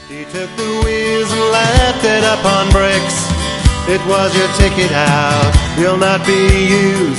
He took the wheels and left it up on bricks. It was your ticket out. You'll not be used